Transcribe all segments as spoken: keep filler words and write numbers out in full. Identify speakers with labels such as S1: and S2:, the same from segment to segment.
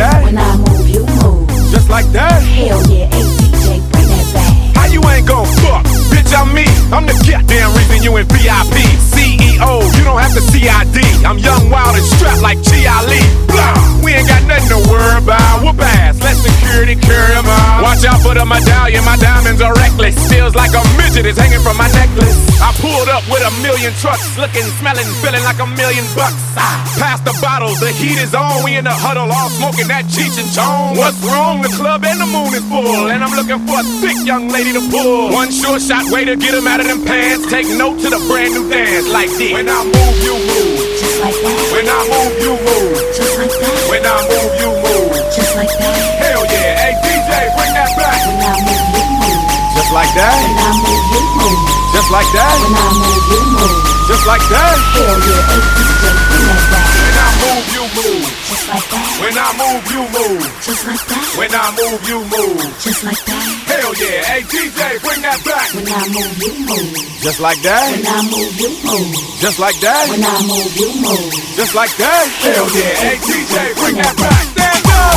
S1: that.
S2: When I move, you move.
S1: Just like that.
S2: Hell yeah, hey D J, bring that back.
S1: How you ain't gon' fuck? Bitch, I'm me. I'm the goddamn reason you in V I P. C E O, you don't have to C I D. I'm young, wild, and strapped like Chi Ali. Blah. We ain't got nothing to worry about. Whoop ass, let security carry 'em out. Watch out for the medallion, my diamonds are reckless. Feels like a midget is hanging from my necklace. I pulled up with a million trucks, looking, smelling, feeling like a million bucks. Ah, pass the bottles, the heat is on. We in the huddle, all smoking that Cheech and Chong. What's wrong? The club and the moon is full, and I'm looking for a thick young lady to pull. One sure shot way to get 'em out of them pants. Take note to the brand new dance like this. When I move, you move.
S2: Just like that.
S1: When I move, you move.
S2: Just like that.
S1: When I move, you move.
S2: Just like that.
S1: Hell yeah, hey D J, bring that back.
S2: When I move, you move.
S1: Just like that.
S2: When I move, you move.
S1: Just like that.
S2: When I move, you move.
S1: Just like that.
S2: Hell yeah, hey D J, bring that back.
S1: When I move, you move.
S2: Just like that.
S1: When I move, you move.
S2: Just like that.
S1: When I move, you move.
S2: Just like that.
S1: Hell yeah, hey D J, bring that back.
S2: When I move, you move.
S1: Just like that.
S2: When I move, you move.
S1: Just like that.
S2: When I move, you move.
S1: Just like that. Hell yeah, hey D J, bring that back. Stand up.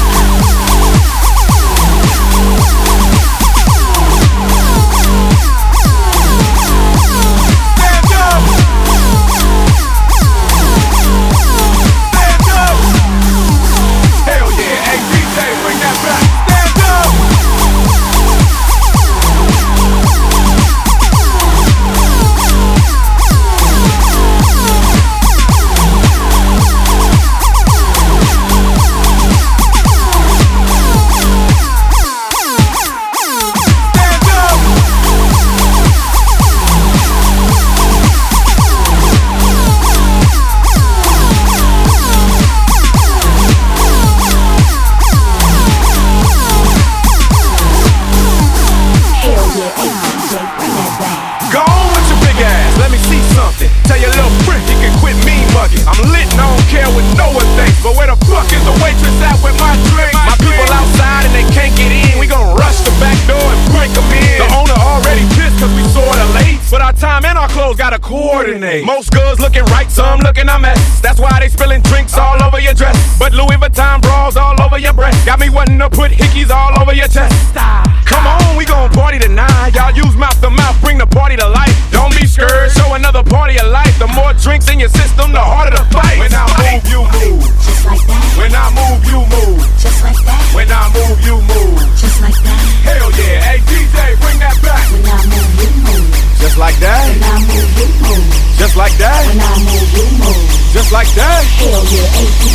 S1: Tell your little prick you can quit me mugging. I'm lit and I don't care what no one thinks. But where the fuck is the waitress at with my drink? My people outside and they can't get in. We gon' rush the back door and break them in. The owner already pissed cause we sorta late. But our time and our clothes gotta coordinate. Most girls looking right, some looking a mess. That's why they spilling drinks all over your dress. But Louis Vuitton bras all over your breast. Got me wanting to put hickeys all over your chest. Come on, we gon' party tonight. Y'all use mouth to mouth, bring the party to life. Don't be scared, show another party of life. The more drinks in your system, the harder the fight. When I move, you move.
S2: Just like that.
S1: When I move, you move.
S2: Just like that.
S1: When I move, you move.
S2: Just like that.
S1: Hell yeah, hey D J, bring that back.
S2: When I move, you move.
S1: Just like that.
S2: When I move, you move.
S1: Just like that.
S2: When I move, you move.
S1: Just like that.
S2: Hell yeah, hey D